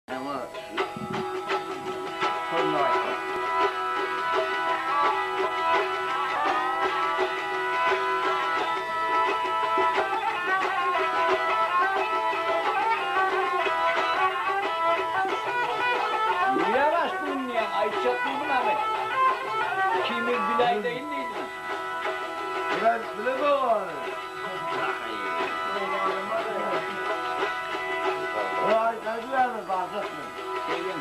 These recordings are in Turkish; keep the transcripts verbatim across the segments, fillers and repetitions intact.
Ama sonra niye bastın ya? Ayçak mıydın Ahmet? Kimir Bilay değil miydin? Ben bile mi var? Vay ne güzel mi bahsetme. Sevim.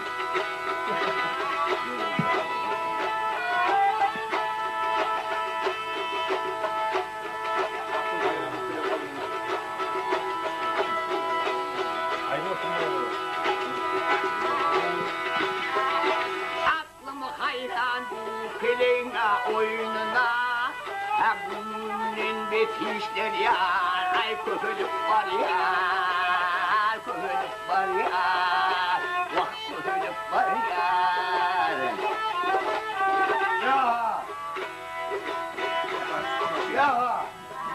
Aklım hayran bu kılığına oyununa. Ha bunun betişler ya, ay köhülük var ya, köhülük var ya, vah köhülük var ya. Ya! Ya!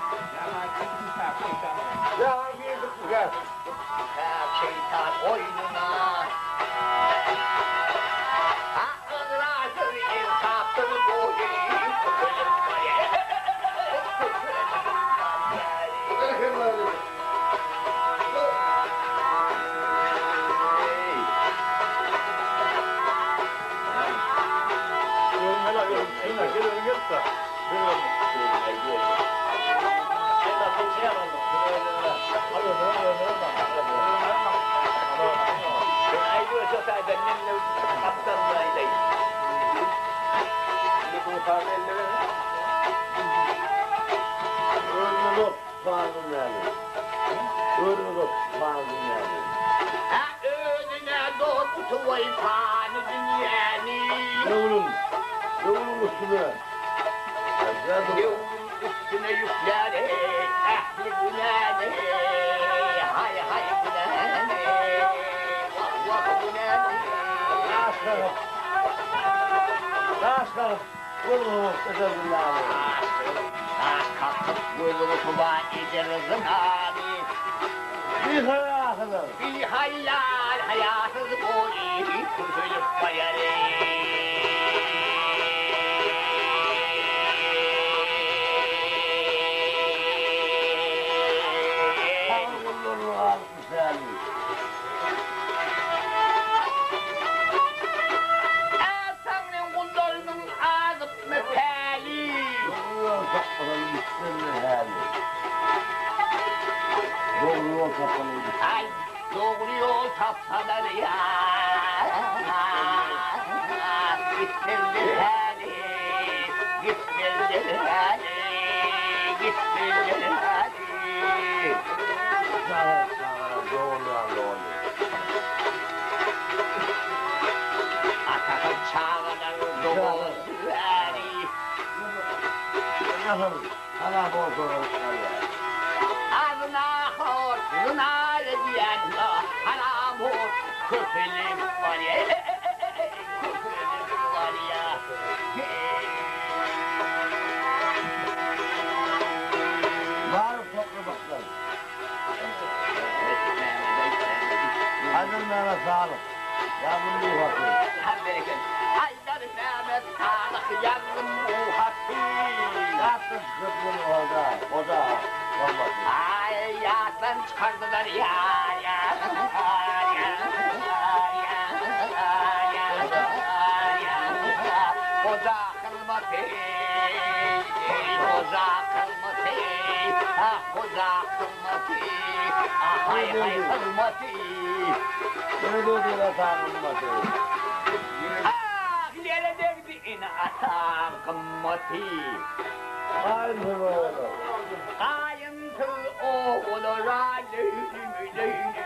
Ya girdik bu gel. Ha şeytan oyununa. Akıllardır insafdır bu değil, köhülük var ya. Ölmülük bağlı yani. Ölmülük bağlı yani. Ha önüne doğdu vay fani dünyanı. Yavrum, yavrum üstüne. Yavrum üstüne yükler ey, ehli gülen ey. Hay hay gülen ey, vah vah gülen ey. Aşkım. Aşkım. Vurma ödedin yani. Taş kalkıp buyruğu tuba ederiz abi. Bir hayatını. Bir hayal hayatız bu iyi kurtulup bayarı. Tanrı'nın almış yani. Tanrı'nın kullarının azıp mefeli. Doğru kapalı gitsin yani. Doğru yol kapalı gitsin. Ay doğru yol tapsalar ya. Gitsindir hali, gitsindir hali, gitsindir hali. Sağ sağ doğru doğru. Atakın çağlar doğru hali. Nasıl? Hala bol sorun. Ağzına hor, zınar diyen haram hor, köpelik var ya, köpelik var ya. Bağırıp topla baklar. Hazır Mehmet sağlık. Yavrum bir bakayım. Haydar Mehmet Sağlık yardım muhattir. Yaptım sıkıntını orada. O da. Olmasın. Ay yattan çıkardılar ya ya ya ya ya. Koza kılmatı, koza kılmatı, ah koza kılmatı, ah hay hay kılmatı. Ne dediler Tanrı'nın bakayım. Ah lele derdi in atan kılmatı. Aynı böyle. Kayıntı oğullara leylim leylim